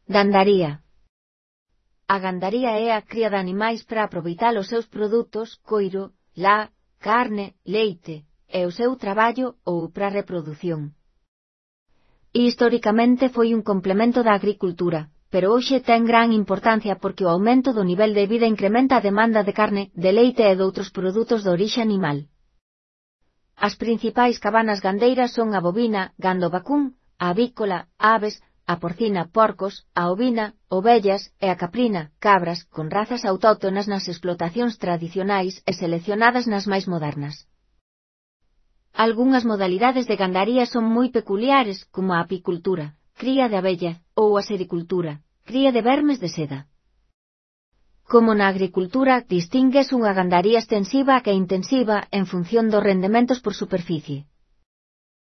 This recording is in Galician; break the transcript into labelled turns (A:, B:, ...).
A: Gandaría. A gandaría é a cría de animais para aproveitar os seus produtos, coiro, lá, carne, leite, e o seu traballo ou para a reprodución. Historicamente foi un complemento da agricultura, pero hoxe ten gran importancia porque o aumento do nivel de vida incrementa a demanda de carne, de leite e doutros produtos de orixe animal. As principais cabanas gandeiras son a bovina, gando vacún, a avícola, aves, a porcina, porcos, a ovina, ovellas e a caprina, cabras, con razas autóctonas nas explotacións tradicionais e seleccionadas nas máis modernas. Algunhas modalidades de gandaría son moi peculiares, como a apicultura, cría de abella, ou a sericultura, cría de vermes de seda. Como na agricultura, distínguese unha gandaría extensiva e intensiva en función dos rendementos por superficie.